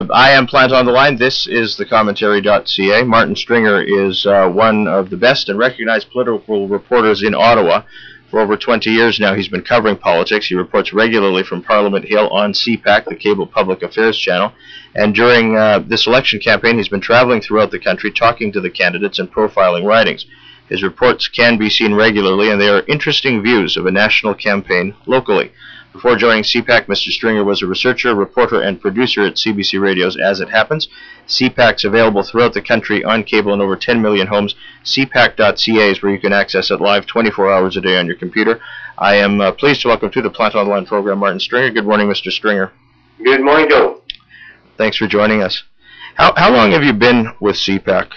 I am Plant on the Line. This is the Commentary.ca. Martin Stringer is one of the best and recognized political reporters in Ottawa. For over 20 years now, he's been covering politics. He reports regularly from Parliament Hill on CPAC, the cable public affairs channel. And during this election campaign, he's been traveling throughout the country, talking to the candidates and profiling ridings. His reports can be seen regularly, and they are interesting views of a national campaign locally. Before joining CPAC, Mr. Stringer was a researcher, reporter, and producer at CBC Radio's As It Happens. CPAC's available throughout the country on cable in over 10 million homes. CPAC.ca is where you can access it live 24 hours a day on your computer. I am pleased to welcome to the Plant on the Line program Martin Stringer. Good morning, Mr. Stringer. Good morning, Joe. Thanks for joining us. How long have you been with CPAC?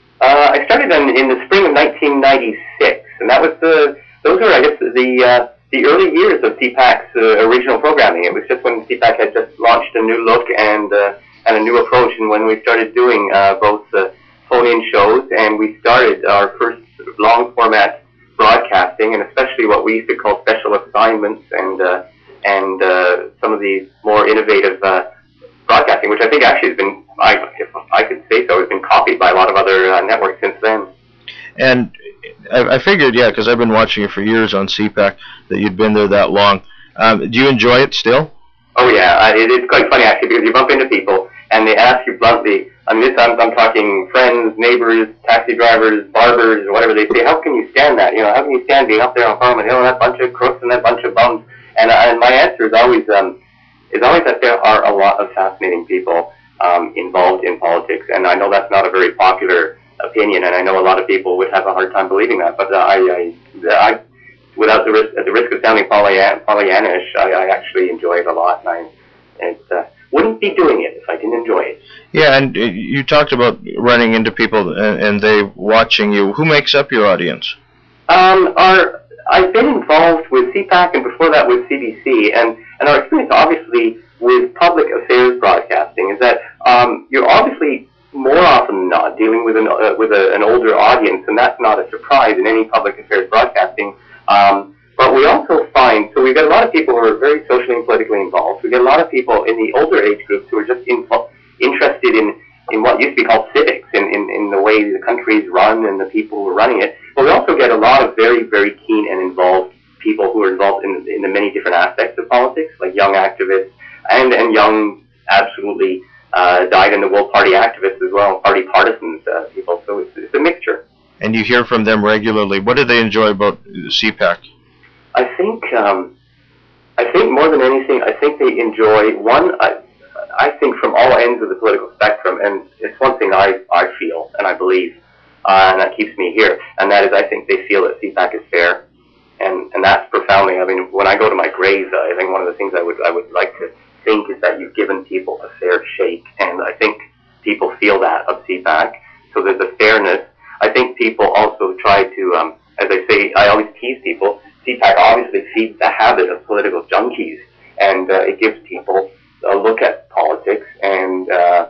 I started in the spring of 1996, and that was those were, I guess, the early years of CPAC's original programming. It was just when CPAC had just launched a new look and a new approach, and when we started doing both phone-in shows, and we started our first sort of long-format broadcasting, and especially what we used to call special assignments, and some of the more innovative broadcasting, which I think actually has been, if I could say so, has been copied by a lot of other networks since then. And I figured, yeah, because I've been watching you for years on CPAC, that you'd been there that long. Do you enjoy it still? Oh yeah, it's quite funny actually, because you bump into people and they ask you bluntly. I mean, I'm talking friends, neighbors, taxi drivers, barbers, or whatever. They say, "How can you stand that? You know, how can you stand being up there on Parliament Hill and that bunch of crooks and that bunch of bums?" And my answer is always that there are a lot of fascinating people involved in politics, and I know that's not a very popular opinion, and I know a lot of people would have a hard time believing that, but I without at the risk of sounding Pollyannish, I actually enjoy it a lot, and I wouldn't be doing it if I didn't enjoy it. Yeah, and you talked about running into people and they watching you. Who makes up your audience? I've been involved with CPAC and before that with CBC, and our experience obviously with public affairs broadcasting is that you're obviously more often than not dealing with an older audience, and that's not a surprise in any public affairs broadcasting. But we also find, so we've got a lot of people who are very socially and politically involved. We get a lot of people in the older age groups who are just interested in what used to be called civics, in the way the country is run and the people who are running it. But we also get a lot of very, very keen and involved people who are involved in the many different aspects of politics, like young activists and young, absolutely dyed-in-the-wool party activists as well, party partisans people. So it's a mixture. And you hear from them regularly. What do they enjoy about CPAC? I think more than anything, I think they enjoy one. I think from all ends of the political spectrum, and it's one thing I feel and I believe, and that keeps me here, and that is I think they feel that CPAC is fair, and that's profoundly. I mean, when I go to my grave, I think one of the things I would like to think is that you've given people a fair shake, and I think people feel that of CPAC. So there's a fairness. I think people also try to, as I say, I always tease people. CPAC obviously feeds the habit of political junkies, and it gives people a look at politics and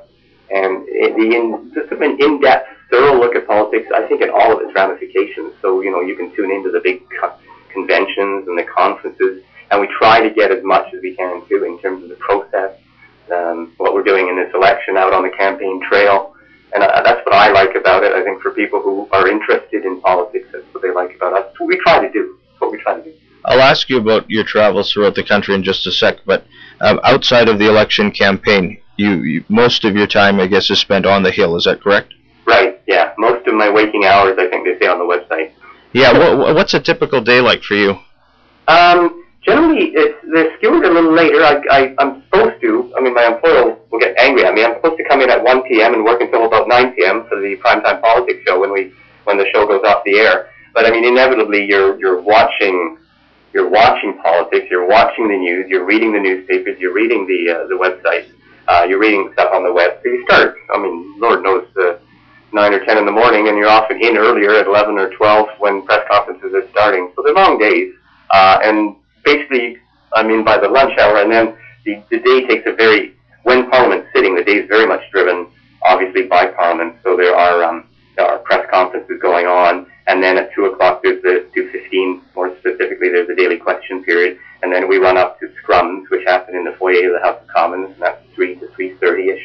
just an in-depth, thorough look at politics. I think in all of its ramifications. So you can tune into the big conventions and the conferences, and we try to get as much as we can too in terms of the process, what we're doing in this election out on the campaign trail. And that's what I like about it. I think for people who are interested in politics, that's what they like about us. That's what we try to do. I'll ask you about your travels throughout the country in just a sec, but outside of the election campaign, you most of your time, I guess, is spent on the Hill. Is that correct? Right, yeah. Most of my waking hours, I think they say on the website. Yeah, what's a typical day like for you? Generally, they're skewed a little later. I'm supposed to, my employer will get angry at me. I'm supposed to come in at 1 p.m. and work until about 9 p.m. for the primetime politics show when the show goes off the air. But inevitably you're watching politics, you're watching the news, you're reading the newspapers, you're reading the websites, you're reading stuff on the web. So you start, Lord knows, 9 or 10 in the morning, and you're often in earlier at 11 or 12 when press conferences are starting. So they're long days, and basically, by the lunch hour, and then the day takes when Parliament's sitting, the day is very much driven, obviously, by Parliament. So there are press conferences going on, and then at 2 o'clock there's the 2:15, more specifically, there's the daily question period, and then we run up to scrums, which happen in the foyer of the House of Commons, and that's 3 to 3:30ish.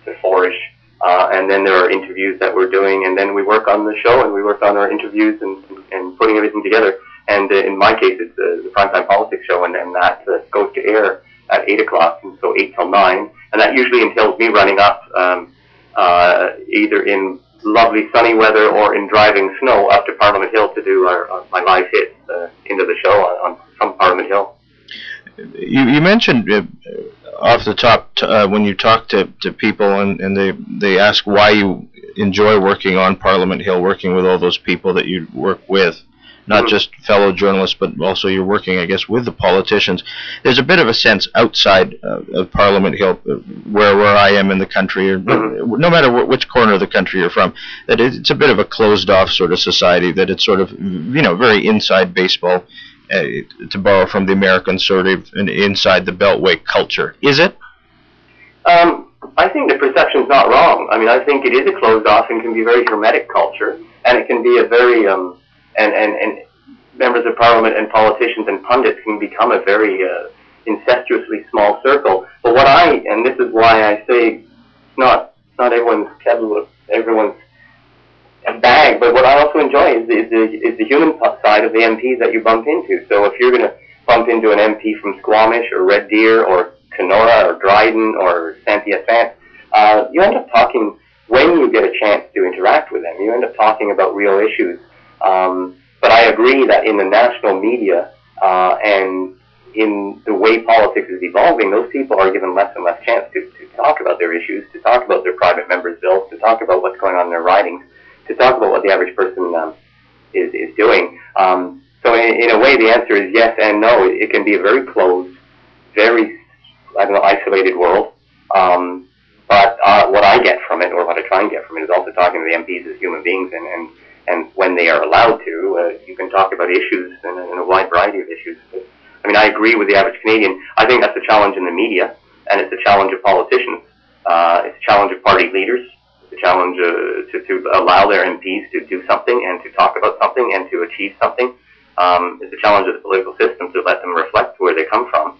before-ish. And then there are interviews that we're doing, and then we work on the show, and we work on our interviews and putting everything together. And in my case, it's the Primetime Politics show, and that goes to air at 8 o'clock, and so 8 till 9. And that usually entails me running up either in lovely sunny weather or in driving snow up to Parliament Hill to do my live hits into the show from Parliament Hill. You mentioned off the top when you talk to people and they ask why you enjoy working on Parliament Hill, working with all those people that you work with, not just fellow journalists, but also you're working, I guess, with the politicians. There's a bit of a sense outside of Parliament Hill, where I am in the country, or no matter which corner of the country you're from, that it's a bit of a closed-off sort of society, that it's sort of, very inside baseball, to borrow from the American sort of an inside the beltway culture. Is it? I think the perception's not wrong. I mean, I think it is a closed-off and can be a very hermetic culture, and it can be a very and members of parliament and politicians and pundits can become a very incestuously small circle. But and this is why I say it's not everyone's everyone's bag, but what I also enjoy is the human side of the MPs that you bump into. So if you're going to bump into an MP from Squamish or Red Deer or Kenora or Dryden or Saint-Hyacinthe, you end up talking, when you get a chance to interact with them, you end up talking about real issues. But I agree that in the national media and in the way politics is evolving, those people are given less and less chance to talk about their issues, to talk about their private members' bills, to talk about what's going on in their ridings, to talk about what the average person is doing. So in a way, the answer is yes and no. It can be a very closed, very, isolated world. But what I get from it, or what I try and get from it, is also talking to the MPs as human beings, and when they are allowed to, you can talk about issues and a wide variety of issues. But, I agree with the average Canadian. I think that's a challenge in the media, and it's a challenge of politicians. It's a challenge of party leaders. It's a challenge to allow their MPs to do something and to talk about something and to achieve something. It's a challenge of the political system to let them reflect where they come from.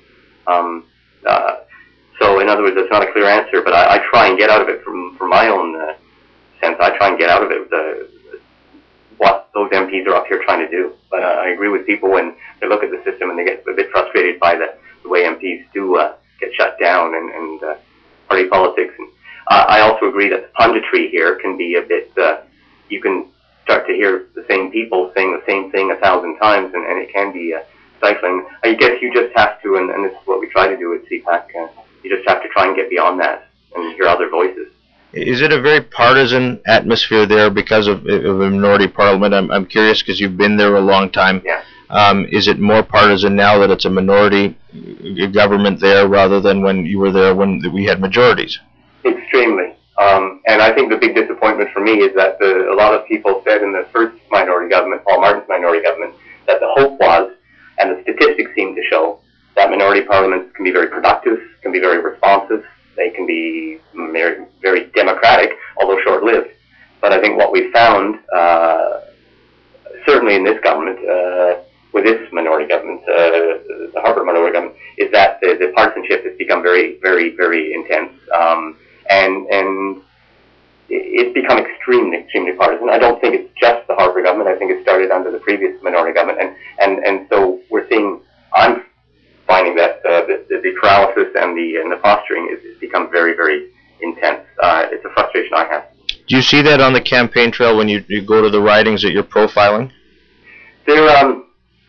So, in other words, it's not a clear answer, but I try and get out of it from my own sense. I try and get out of it what those MPs are up here trying to do. But I agree with people when they look at the system and they get a bit frustrated by the way MPs do get shut down and party politics. And I also agree that the punditry here can be a bit, you can start to hear the same people saying the same thing 1,000 times, and it can be stifling. I guess you just have to, and this is what we try to do at CPAC, you just have to try and get beyond that and hear other voices. Is it a very partisan atmosphere there because of a minority parliament? I'm curious because you've been there a long time. Yeah. Is it more partisan now that it's a minority government there rather than when you were there when we had majorities? Extremely. And I think the big disappointment for me is that a lot of people said in the first minority government, Paul Martin's minority government, that the hope was, and the statistics seem to show, that minority parliaments can be very productive, can be very responsive, they can be very, very democratic, although short-lived. But I think what we found, certainly in this government, with this minority government, the Harper minority government, is that the partisanship has become very, very, very intense. And it's become extremely, extremely partisan. I don't think it's just the Harper government. I think it started under the previous minority government. And so we're seeing, I'm finding that the paralysis and the posturing has become very, very intense. It's a frustration I have. Do you see that on the campaign trail when you go to the ridings that you're profiling? I'm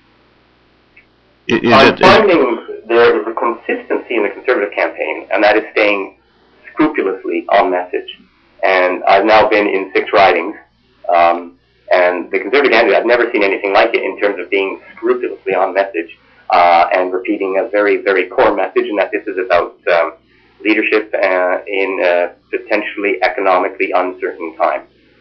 finding there is a consistency in the Conservative campaign, and that is staying scrupulously on message. And I've now been in 6 ridings, and the Conservative candidate, I've never seen anything like it in terms of being scrupulously on message and repeating a very, very core message, and that this is about leadership in a potentially economically uncertain time.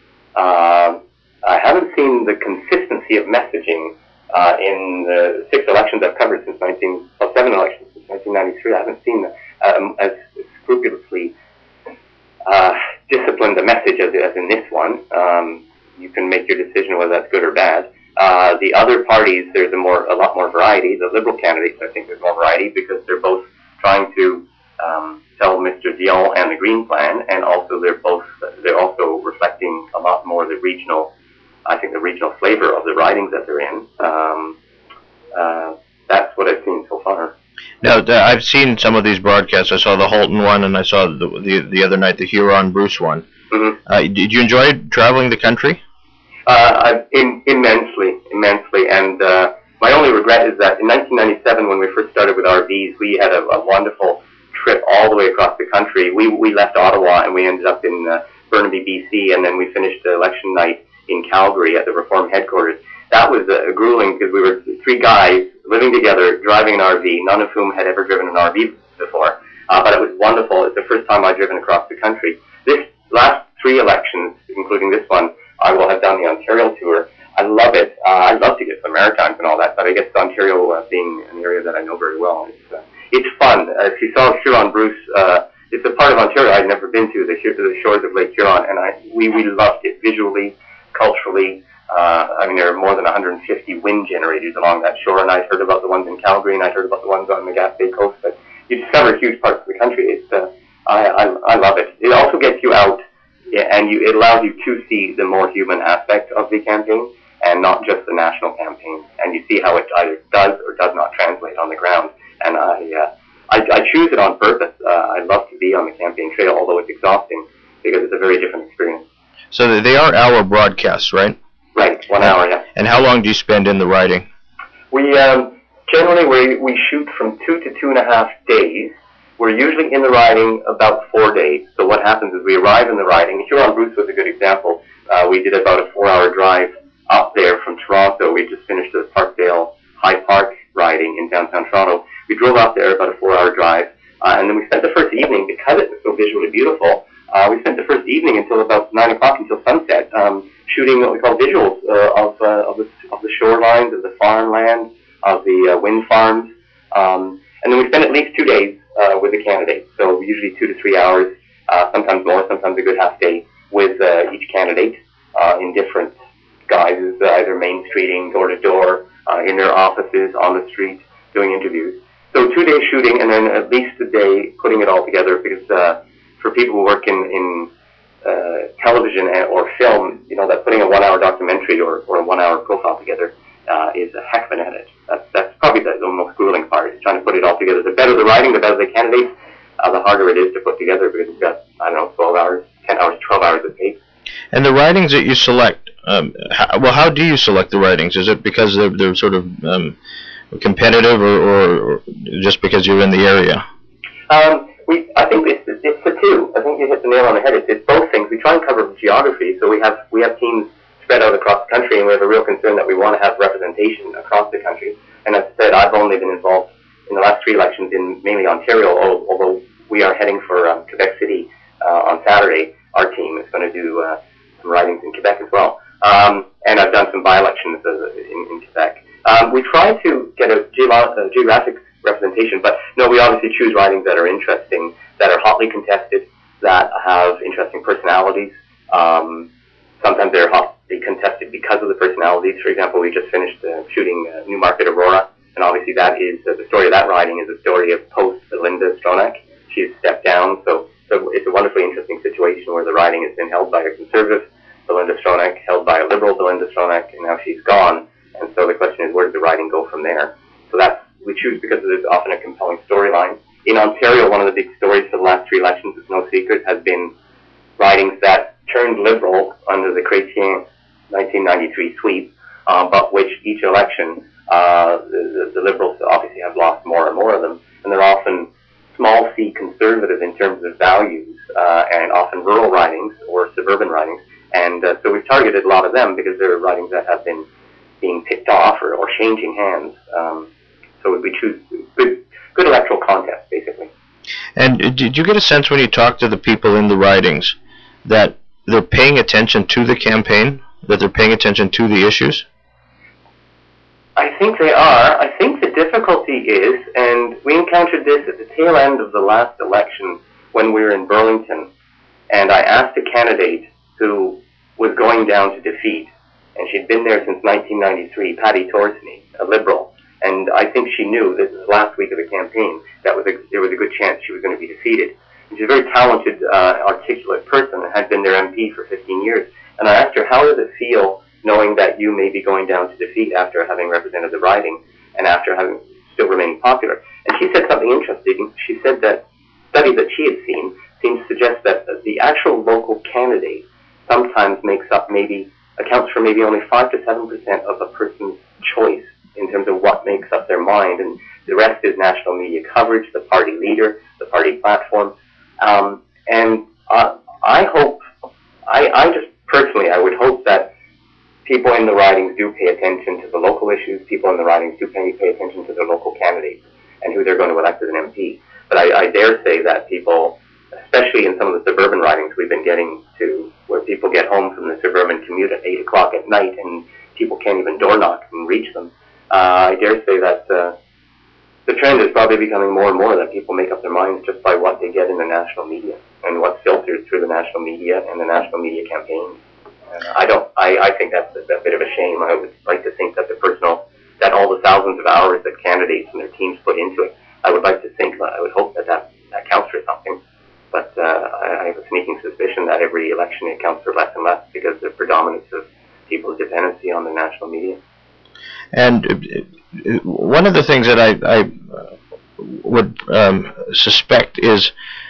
I haven't seen the consistency of messaging in the 6 elections I've covered since 7 elections since 1993. I haven't seen as scrupulously disciplined a message as in this one. You can make your decision whether that's good or bad. The other parties, there's a lot more variety. The Liberal candidates, I think there's more variety because they're both trying to tell Mr. Dion and the Green Plan, and also they're also reflecting a lot more the regional, I think the regional flavor of the ridings that they're in. That's what I've seen so far. Now, I've seen some of these broadcasts. I saw the Halton one, and I saw the other night the Huron-Bruce one. Mm-hmm. Did you enjoy traveling the country? Immensely. And my only regret is that in 1997, when we first started with RVs, we had a wonderful trip all the way across the country. We left Ottawa and we ended up in Burnaby, BC, and then we finished the election night in Calgary at the Reform headquarters. That was grueling because we were three guys living together, driving an RV, none of whom had ever driven an RV before. But it was wonderful. It's the first time I've driven across the country. This last three elections, including this one, I will have done the Ontario tour. I love it. I'd love to get some Maritimes and all that, but I guess Ontario being an area that I know very well, it's fun. If you saw Huron-Bruce, it's a part of Ontario I'd never been to, the shores of Lake Huron, and we loved it visually, culturally. I mean, there are more than 150 wind generators along that shore, and I'd heard about the ones in Calgary, and I'd heard about the ones on the Gaspé Coast, but you discover huge parts of the country. I love it. It also gets you out, and it allows you to see the more human aspect of the campaign, and not just the national campaign, and you see how it either does or does not translate on the ground, and I choose it on purpose. I love to be on the campaign trail, although it's exhausting, because it's a very different experience. So they are hour broadcasts, right? Right, 1 hour, yeah. And how long do you spend in the riding? We generally we shoot from 2 to 2.5 days. We're usually in the riding about 4 days. So what happens is we arrive in the riding. Huron-Bruce was a good example. We did about a 4-hour drive up there from Toronto. We just finished the Parkdale High Park riding in downtown Toronto. We drove up there, about a 4-hour drive, and then we spent the first evening, because it was so visually beautiful, we spent the first evening until about 9 o'clock, until sunset, shooting what we call visuals of the shorelines, of the farmland, of the wind farms, and then we spent at least 2 days with the candidates. So usually 2 to 3 hours, sometimes more, sometimes a good half day, with each candidate in different guises, either main streeting, door to door, in their offices, on the street, doing interviews. So 2 days shooting, and then at least a day putting it all together, because for people who work in television or film, that putting a 1-hour documentary or a 1-hour profile together is a heck of an edit. That's probably the most grueling part, is trying to put it all together. The better the writing, the better the candidates, the harder it is to put together, because we've got, 12 hours, 10 hours, 12 hours of tape. And the writings that you select, how do you select the writings? Is it because they're sort of competitive, or just because you're in the area? I think it's the two. I think you hit the nail on the head. It's both things. We try and cover geography, so we have teams spread out across the country, and we have a real concern that we want to have representation across the country. And as I said, I've only been involved in the last 3 elections in mainly Ontario, although we are heading for Quebec City on Saturday. Our team is going to do some ridings in Quebec as well. And I've done some by-elections in Quebec. We try to get a geographic representation, but no, we obviously choose ridings that are interesting, that are hotly contested, that have interesting personalities. Sometimes they're hotly contested because of the personalities. For example, we just finished shooting Newmarket Aurora, and obviously that is the story of that riding is the story of post-Linda Stronach. She's stepped down, so it's a wonderfully interesting situation where the riding has been held by a conservative, Belinda Stronach, held by a liberal, Belinda Stronach, and now she's gone. And so the question is, where does the riding go from there? So we choose because there's often a compelling storyline. In Ontario, one of the big stories for the last 3 elections, it's no secret, has been ridings that turned liberal under the Chrétien 1993 sweep, but which each election, the Liberals obviously have lost more and more of them, and they're often small c conservative in terms of values, and often rural ridings or suburban ridings, and so we've targeted a lot of them because they're ridings that have been being picked off or changing hands. So we choose good electoral contests, basically. And did you get a sense when you talk to the people in the ridings that they're paying attention to the campaign, that they're paying attention to the issues? I think they are. I think the difficulty is, and we encountered this at the tail end of the last election when we were in Burlington, and I asked a candidate who was going down to defeat, and she'd been there since 1993, Patty Torsney, a Liberal. And I think she knew that the last week of the campaign, there was a good chance she was going to be defeated. And she's a very talented, articulate person and had been their MP for 15 years. And I asked her, how does it feel knowing that you may be going down to defeat after having represented the riding and after having still remaining popular? And she said something interesting. She said that studies that she had seen seems to suggest that the actual local candidate sometimes accounts for maybe only 5 to 7% of a person's choice in terms of what makes up their mind, and the rest is national media coverage, the party leader, the party platform. I just personally, I would hope that people in the ridings do pay attention to the local issues, people in the ridings do pay attention to their local candidates and who they're going to elect as an MP. But I dare say that people, especially in some of the suburban ridings we've been getting to, where people get home from the suburban commute at 8 o'clock at night and people can't even door knock and reach them, I dare say that the trend is probably becoming more and more that people make up their minds just by what they get in the national media and what's filtered through the national media and the national media campaigns. I think that's a bit of a shame. I would like to think that that all the thousands of hours that candidates and their teams put into it, I would hope that counts for something. But I have a sneaking suspicion that every election it counts for less and less because of the predominance of people's dependency on the national media. And one of the things that I would suspect is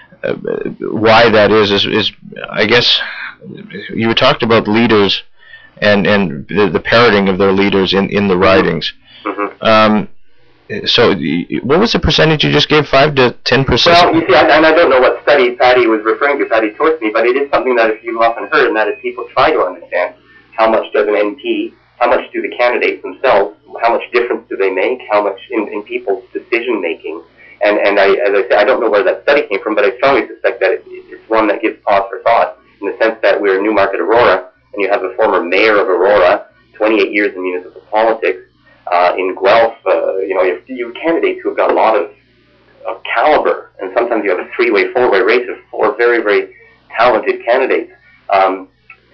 why that is I guess you talked about leaders and the parroting of their leaders in the ridings. Mm-hmm. So what was the percentage you just gave? 5 to 10%? Well, you see, and I don't know what study Patty was referring to, Patty Torsby, but it is something that you've often heard, and that is people try to understand how much does an MP, how much do the candidates themselves, how much difference do they make, how much in people's decision making. And as I said, I don't know where that study came from, but I strongly suspect that it's one that gives pause for thought, in the sense that we're in Newmarket, Aurora, and you have a former mayor of Aurora, 28 years in municipal politics. In Guelph, you have candidates who have got a lot of caliber, and sometimes you have a three-way, four-way race of 4 very, very talented candidates. And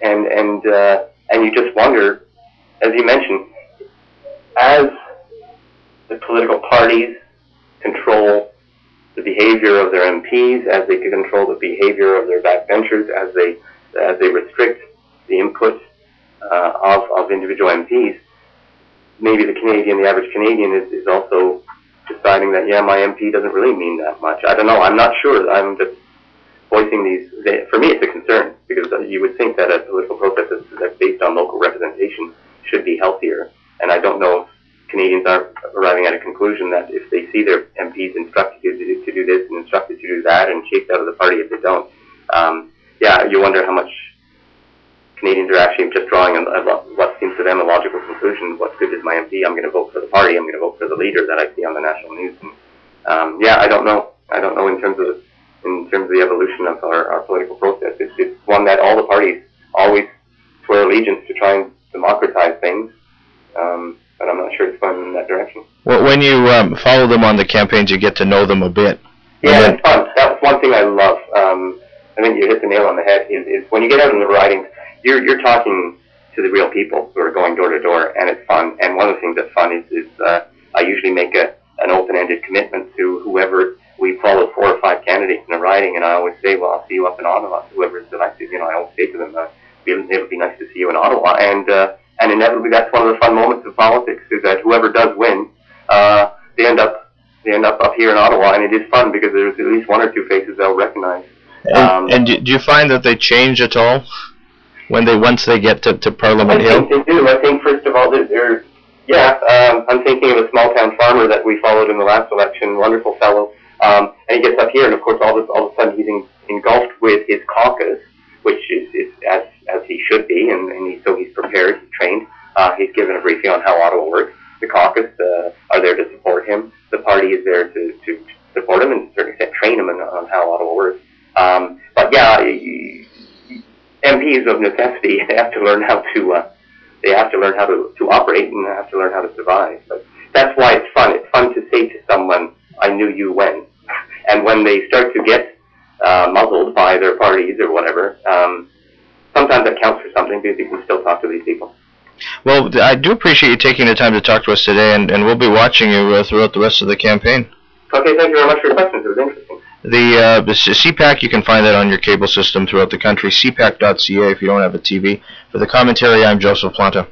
you just wonder, as you mentioned, as the political parties control the behavior of their MPs, as they control the behavior of their backbenchers, as they restrict the input of individual MPs, maybe the average Canadian is also deciding that, my MP doesn't really mean that much. I don't know. I'm not sure. I'm just voicing these. For me, it's a concern, because you would think that a political process that's based on local representation should be healthier. And I don't know if Canadians are arriving at a conclusion that if they see their MPs instructed to do this and instructed to do that and chased out of the party if they don't, you wonder how much Canadians are actually just drawing what seems to them a logical conclusion. What good is my MP? I'm going to vote for the party. I'm going to vote for the leader that I see on the national news. And, I don't know. I don't know in terms of the evolution of our political process. It's one that all the parties always swear allegiance to try and democratize things. But I'm not sure it's going in that direction. Well, when you follow them on the campaigns, you get to know them a bit. Yeah, that's fun. That's one thing I love. I think you hit the nail on the head. Is when you get out in the ridings, you're talking to the real people who are going door to door, and it's fun. And one of the things that's fun is I usually make an open-ended commitment to whoever. We follow 4 or 5 candidates in a riding, and I always say, well, I'll see you up in Ottawa. Whoever is elected, I always say to them, it would be nice to see you in Ottawa. And inevitably, that's one of the fun moments of politics, is that whoever does win, they end up up here in Ottawa, and it is fun because there's at least 1 or 2 faces they'll recognize. And do you find that they change at all once they get to Parliament Hill? I think they do. I think, first of all, I'm thinking of a small town farmer that we followed in the last election, wonderful fellow, and he gets up here, and of course, all of a sudden he's engulfed with his caucus, which is as he should be, and he's prepared, he's trained, he's given a briefing on how Ottawa works. The caucus are there to support him. The party is there to support him and certainly train him on how Ottawa works. MPs of necessity have to learn how to operate, and have to learn how to survive. But that's why it's fun. It's fun to say to someone, "I knew you when," and when they start to get muzzled by their parties or whatever, sometimes that counts for something, because you can still talk to these people. Well, I do appreciate you taking the time to talk to us today, and we'll be watching you throughout the rest of the campaign. Okay, thank you very much for your questions. It was interesting. The CPAC, you can find that on your cable system throughout the country, cpac.ca if you don't have a TV. For the commentary, I'm Joseph Planta.